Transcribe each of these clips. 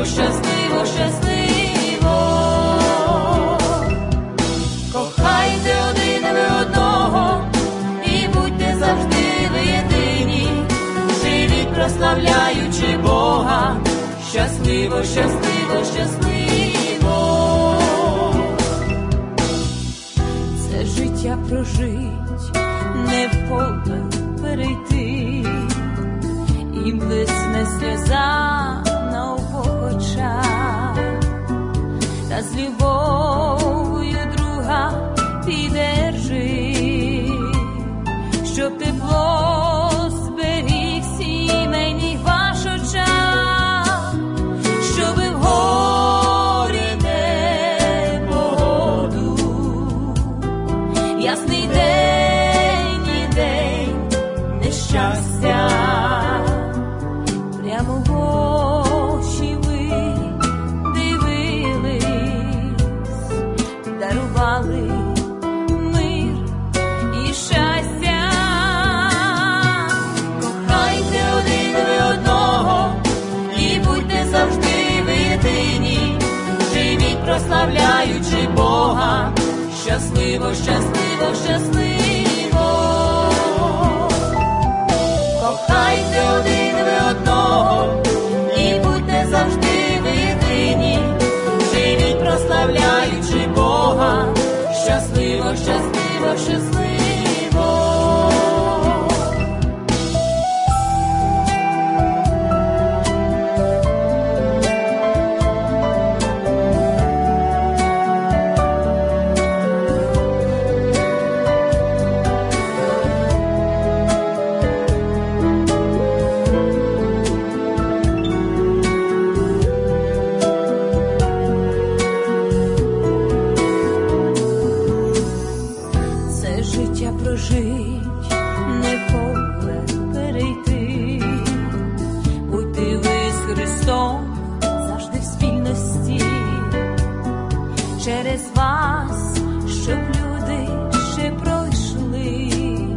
щасливо, щасливо, щасливо. Кохайте один ви одного і будьте завжди ви єдині, живіть, прославляючи Бога, щасливо, щасливо, щасливо. Це життя прожить, не в поле перейти, і блисне сльоза на обох очах, та з любов'ю друга підержи, щоб тепло зберіг сімейних ваш очах, щоби в горі непогоду, ясний день і день нещастя, прямо в очі ви дивились, дарували мир і щастя. Кохайте один ви одного і будьте завжди ви єдині, живіть, прославляючи Бога, щасливо, щасливо, щасливо. Кохайте один ви одного і будьте завжди ви єдині, живіть, прославляючи Бога, щасливо, щасливо, щасливо. Життя прожить, не поле перейти, будьте ви з Христом завжди в спільності, через вас, щоб люди ще пройшли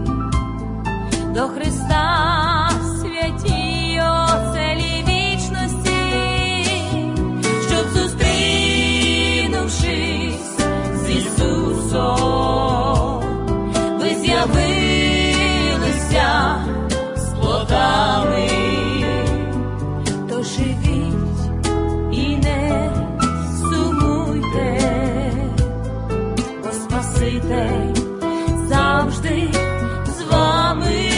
до Христа святій оселі вічності, щоб зустрінувшись з Ісусом, з'явилися з плодами, то живіть і не сумуйте, бо Спаситель завжди з вами.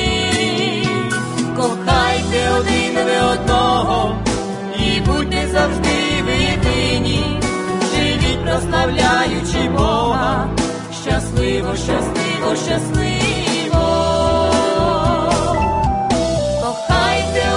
Кохайте один ви одного і будьте завжди ви єдині, живіть, прославляючи Бога, щасливо, щасливо, щасливо. Кохайте